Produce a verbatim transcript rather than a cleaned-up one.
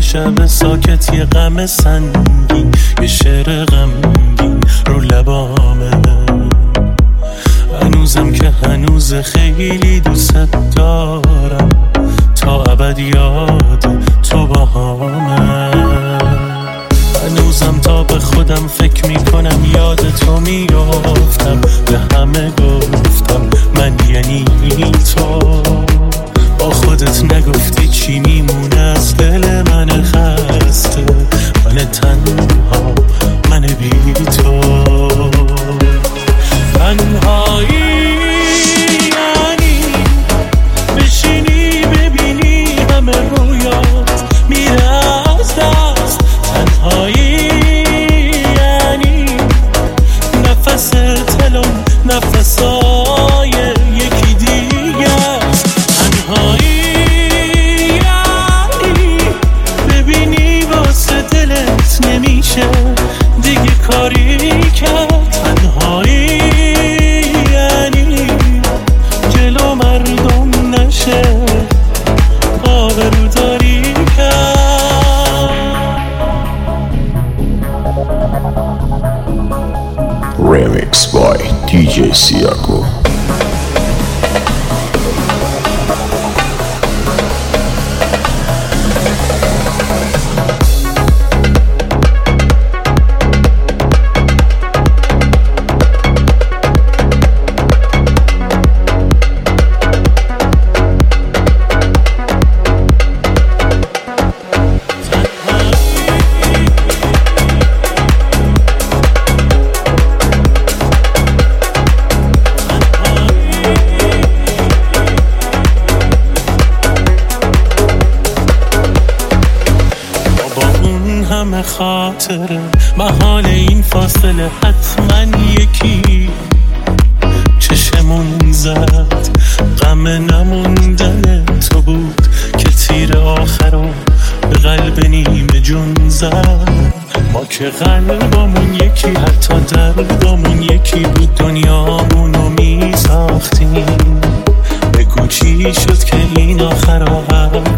شب ساکت یه غم سنگین، یه شعر غمگین رو لبامه. هنوزم که هنوز خیلی دوست دارم، تا ابد یاد تو باهامه. هنوزم تا به خودم فکر میکنم یاد تو میافتم، به همه گفتم من یعنی تو. با خودت نگفتی چی میمونه از دل من خسته، من تنها، من بی تو. تنهایی یعنی بشینی ببینی همه رویات میره از دست. تنهایی یعنی نفس تلون نفسای یکی دیگه است. تنهایی یعنی ببینی واسه دلت نمیشه دیگه کاری کرد. تنهایی یعنی جلو مردم نشه آبروداری کرد. Remix by دی جی Siako. همه خاطره محال این فاصله حتما یکی چشمون زد. غم نموندن تو بود که تیر آخرو به قلب نیمه جون زد. ما که قلبمون یکی حتی دردمون یکی بود، دنیامونو می ساختیم. بگو چی شد که این آخر